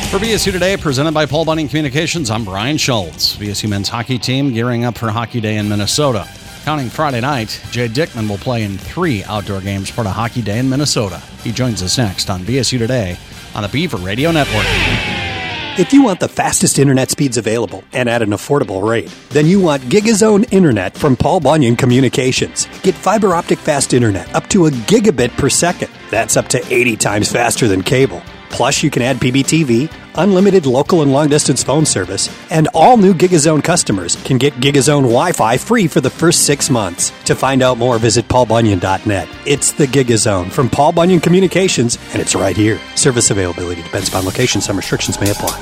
For BSU Today, presented by Paul Bunyan Communications, I'm Brian Schultz. BSU men's hockey team gearing up for Hockey Day in Minnesota. Counting Friday night, Jay Dickman will play in 3 outdoor games for the Hockey Day in Minnesota. He joins us next on BSU Today on the Beaver Radio Network. If you want the fastest internet speeds available and at an affordable rate, then you want GigaZone Internet from Paul Bunyan Communications. Get fiber optic fast internet up to a gigabit per second. That's up to 80 times faster than cable. Plus, you can add PBTV, unlimited local and long-distance phone service, and all new GigaZone customers can get GigaZone Wi-Fi free for the first 6 months. To find out more, visit paulbunyan.net. It's the GigaZone from Paul Bunyan Communications, and it's right here. Service availability depends upon location. Some restrictions may apply.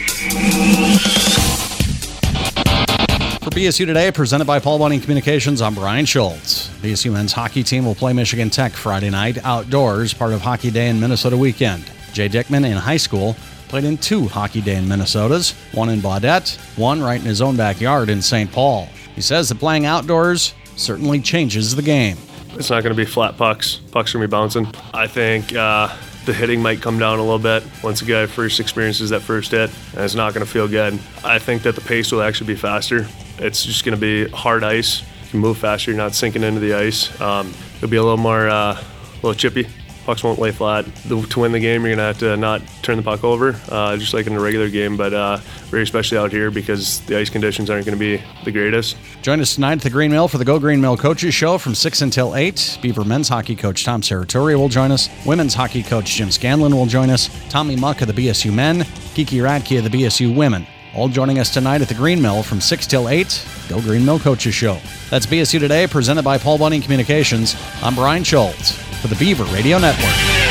For BSU Today, presented by Paul Bunyan Communications, I'm Brian Schultz. BSU men's hockey team will play Michigan Tech Friday night outdoors, part of Hockey Day in Minnesota weekend. Jay Dickman in high school played in 2 Hockey Day in Minnesotas, one in Baudette, one right in his own backyard in St. Paul. He says that playing outdoors certainly changes the game. It's not going to be flat pucks. Pucks are going to be bouncing. I think the hitting might come down a little bit once a guy first experiences that first hit, and it's not going to feel good. I think that the pace will actually be faster. It's just going to be hard ice. You can move faster. You're not sinking into the ice. It'll be a little more little chippy. Pucks won't lay flat. To win the game, you're going to have to not turn the puck over, just like in a regular game, but very especially out here because the ice conditions aren't going to be the greatest. Join us tonight at the Green Mill for the Go Green Mill Coaches Show from 6 until 8. Beaver men's hockey coach Tom Serratore will join us. Women's hockey coach Jim Scanlon will join us. Tommy Muck of the BSU men, Kiki Radke of the BSU women. All joining us tonight at the Green Mill from 6 till 8. Go Green Mill Coaches Show. That's BSU Today, presented by Paul Bunyan Communications. I'm Brian Schultz for the Beaver Radio Network.